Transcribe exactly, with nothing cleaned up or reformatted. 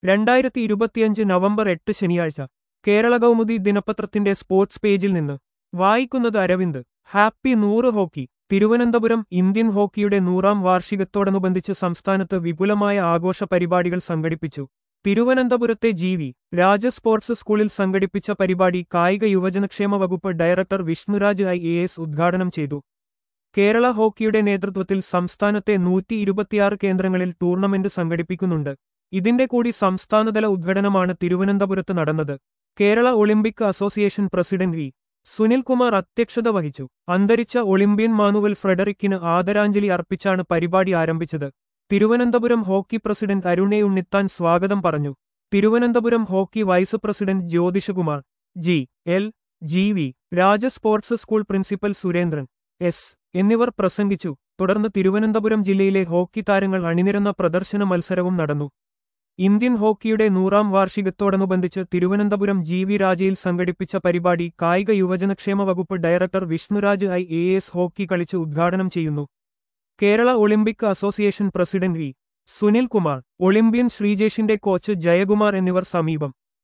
രണ്ടായിരത്തി ഇരുപത്തിയഞ്ച് നവംബർ എട്ട് ശനിയാഴ്ച കേരള കൗമുദി ദിനപത്രത്തിന്റെ സ്പോർട്സ് പേജിൽ നിന്ന് വായിക്കുന്നത് അരവിന്ദ്. ഹാപ്പി നൂറ് ഹോക്കി. തിരുവനന്തപുരം ഇന്ത്യൻ ഹോക്കിയുടെ നൂറാം വാർഷികത്തോടനുബന്ധിച്ച് സംസ്ഥാനത്ത് വിപുലമായ ആഘോഷ പരിപാടികൾ സംഘടിപ്പിച്ചു. തിരുവനന്തപുരത്തെ ജി വി രാജ സ്പോർട്സ് സ്കൂളിൽ സംഘടിപ്പിച്ച പരിപാടി കായിക യുവജനക്ഷേമ വകുപ്പ് director Vishnuraj I A S ഉദ്ഘാടനം ചെയ്തു. കേരള ഹോക്കിയുടെ നേതൃത്വത്തിൽ സംസ്ഥാനത്തെ നൂറ്റി ഇരുപത്തിയാറ് കേന്ദ്രങ്ങളിൽ ടൂർണമെന്റ് സംഘടിപ്പിക്കുന്നുണ്ട്. ഇതിന്റെ കൂടി സംസ്ഥാനതല ഉദ്ഘാടനമാണ് തിരുവനന്തപുരത്ത് നടന്നത്. Kerala Olympic association president V Sunilkumar അധ്യക്ഷത വഹിച്ചു. അന്തരിച്ച ഒളിമ്പ്യൻ മാനുവൽ ഫ്രെഡറിക്കിന് ആദരാഞ്ജലി അർപ്പിച്ചാണ് പരിപാടി ആരംഭിച്ചത്. തിരുവനന്തപുരം ഹോക്കി പ്രസിഡന്റ് അരുണേ ഉണ്ണിത്താൻ സ്വാഗതം പറഞ്ഞു. Thiruvananthapuram hockey vice president Jyothishakumar G L G V Raja sports school principal Surendran S എന്നിവർ പ്രസംഗിച്ചു. തുടർന്ന് തിരുവനന്തപുരം ജില്ലയിലെ ഹോക്കി താരങ്ങൾ അണിനിരന്ന പ്രദർശന മത്സരവും നടന്നു. ഇന്ത്യൻ ഹോക്കിയുടെ നൂറാം വാർഷികത്തോടനുബന്ധിച്ച് തിരുവനന്തപുരം ജി വി രാജയിൽ സംഘടിപ്പിച്ച പരിപാടി കായിക യുവജനക്ഷേമ വകുപ്പ് director Vishnuraj I A S hockey കളിച്ച് ഉദ്ഘാടനം ചെയ്യുന്നു. Kerala Olympic association president V Sunilkumar, Olympian ശ്രീജേഷിന്റെ കോച്ച് ജയകുമാർ എന്നിവർ സമീപം